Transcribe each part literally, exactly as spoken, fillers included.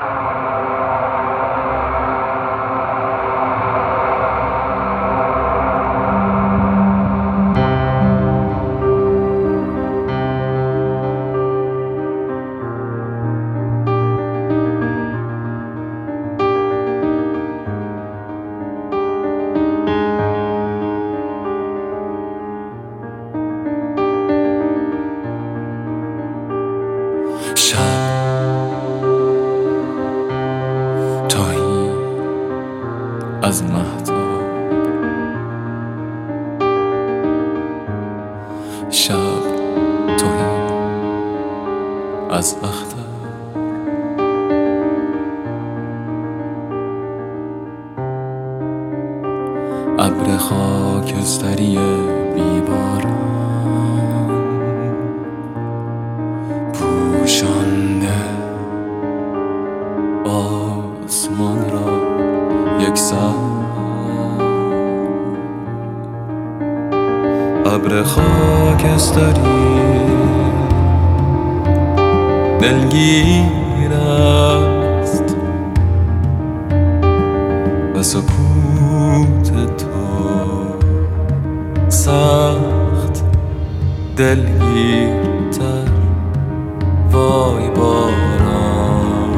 شب تاهی از مهتاب، شب تاهی از اختر، ابر خاکستری بیباران پوشانده آسمان را یکسان، ابر خاکستری دلگیر است و سکوت تو سخت دلگیرتر. وای باران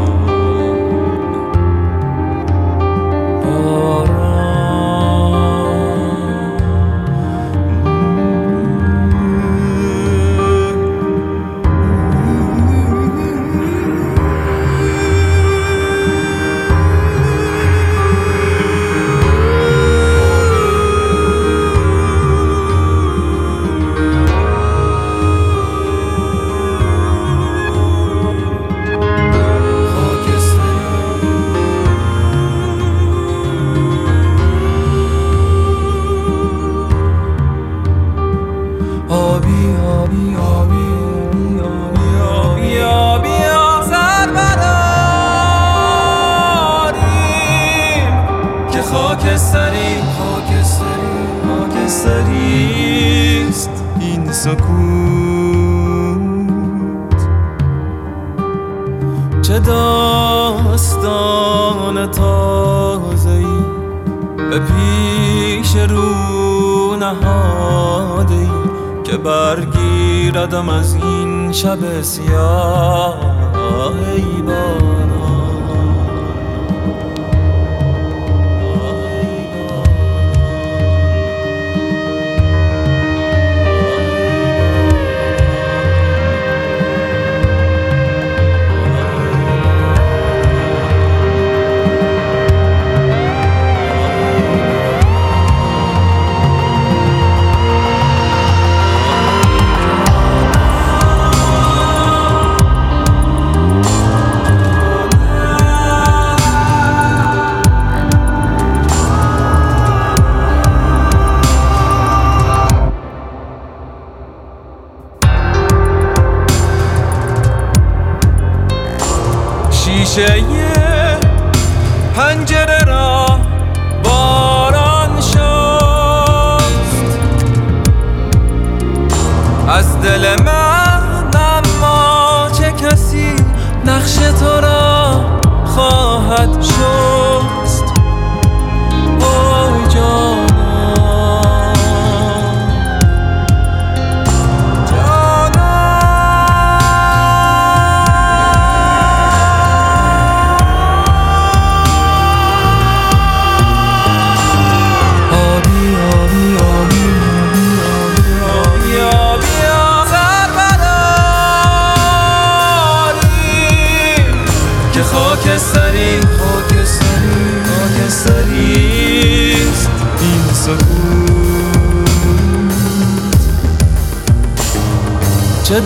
آبی آبی آبی آبی آبی آبی سر براریم که خاکستری خاکستری خاکستریست این سکوت. چه داستان تازه‌ای به پیش رو نهاده‌ای که برگیردم از این شب سیاه. ای باران شیشه پنجره را باران شست از دل من، اما چه کسی نقش تو را خواهد شست. اوی جانم خاکستری خاکستری خاکستریست این سکوت. چه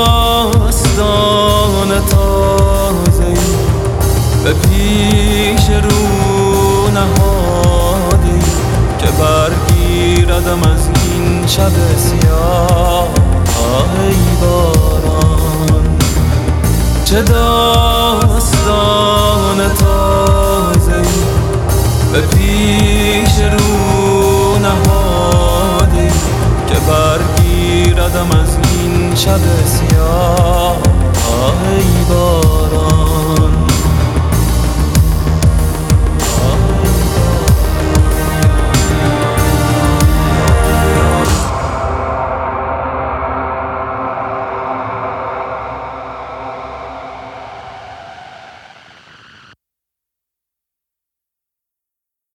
داستان تازه‌ای به پیش رو نهادی که برگیردم از این شب سیاه. ای باران چه داستان